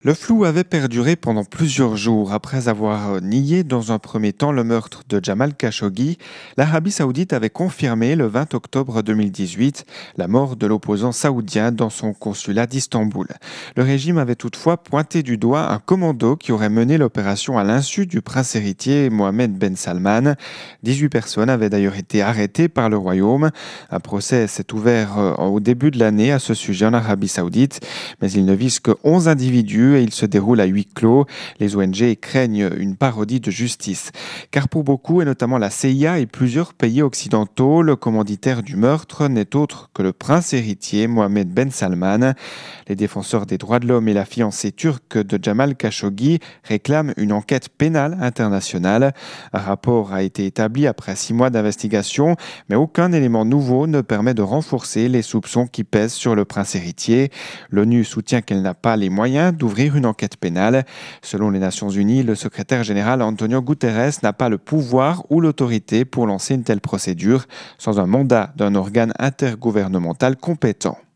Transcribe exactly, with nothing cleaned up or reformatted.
Le flou avait perduré pendant plusieurs jours après avoir nié dans un premier temps le meurtre de Jamal Khashoggi. L'Arabie saoudite avait confirmé le vingt octobre deux mille dix-huit la mort de l'opposant saoudien dans son consulat d'Istanbul. Le régime avait toutefois pointé du doigt un commando qui aurait mené l'opération à l'insu du prince héritier Mohamed Ben Salman. dix-huit personnes avaient d'ailleurs été arrêtées par le royaume. Un procès s'est ouvert euh, au début de l'année à ce sujet en Arabie saoudite, mais il ne vise que onze individus et il se déroule à huis clos. Les O N G craignent une parodie de justice. Car pour beaucoup, et notamment la C I A et plusieurs pays occidentaux, le commanditaire du meurtre n'est autre que le prince héritier Mohamed Ben Salman. Les défenseurs des droits de l'homme et la fiancée turque de Jamal Khashoggi réclament une enquête pénale internationale. Un rapport a été établi après six mois d'investigation, mais aucun élément nouveau ne permet de renforcer les soupçons qui pèsent sur le prince héritier. L'ONU soutient qu'elle n'a pas les moyens d'ouvrir une enquête pénale. Selon les Nations Unies, le secrétaire général Antonio Guterres n'a pas le pouvoir ou l'autorité pour lancer une telle procédure sans un mandat d'un organe intergouvernemental compétent.